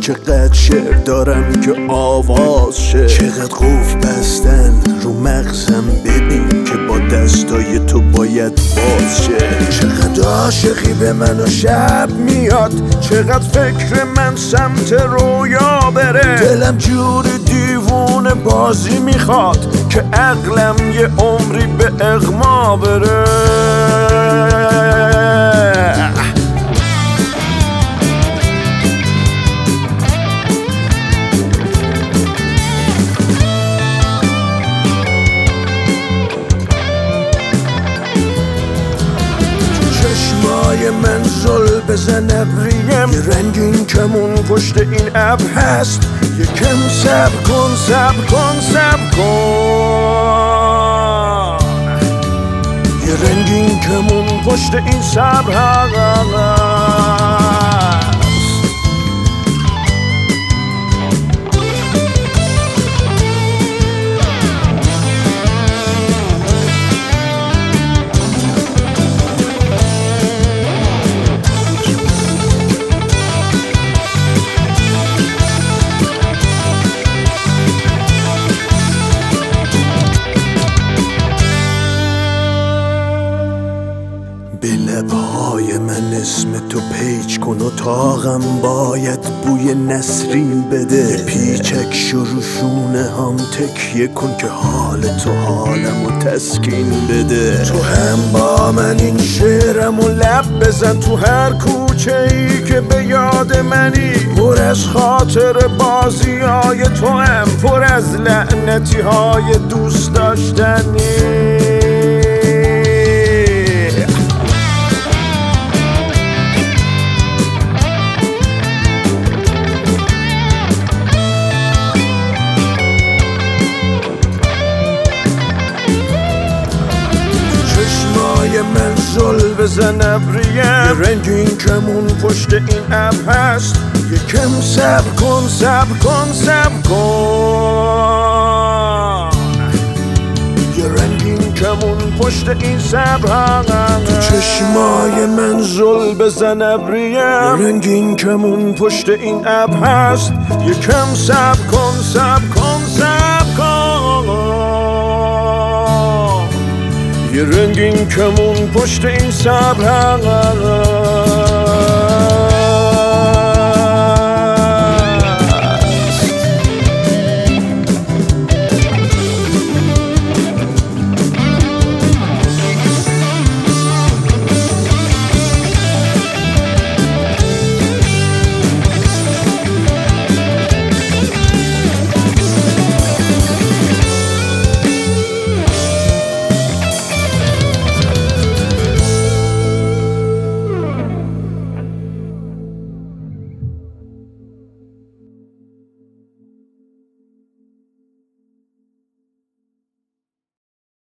چقدر شعر دارم که آواز شه، چقدر قفل بستن رو مغزم ببین که با دستای تو باید باز شه. چقدر عاشقی به من و شب میاد، چقدر فکر من سمت رویا بره، دلم جور دیوونه بازی میخواد که عقلم یه عمری به اغما بره. چشمای من زل بزن ابریم، یه رنگین کمون پشت این ابر هست، یکم صبر کن صبر کن صبر کن، یه رنگین کمون پشت این صبر هست. به لبهای من اسم تو پیچ کن و تاقم باید بوی نسرین بده، یه پیچک شروشونه هم تکیه کن که حال تو حالمو تسکین بده. تو هم با من این شعرمو لب بزن، تو هر کوچه ای که به یاد منی، پر از خاطر بازی های تو هم، پر از لعنتی های دوست داشتنی. من زل بزن ابریم، یه رنگین کمون پشت این ابر هست، یکم صبر کن صبر کن صبر کن، یه رنگین کمون پشت این صبر هست. تو چشمای من زل بزن ابریم، یه رنگین کمون پشت این ابر هست، یکم صبر کن صبر کن صبر کن، یه رنگین کمون پشت این صبر هست.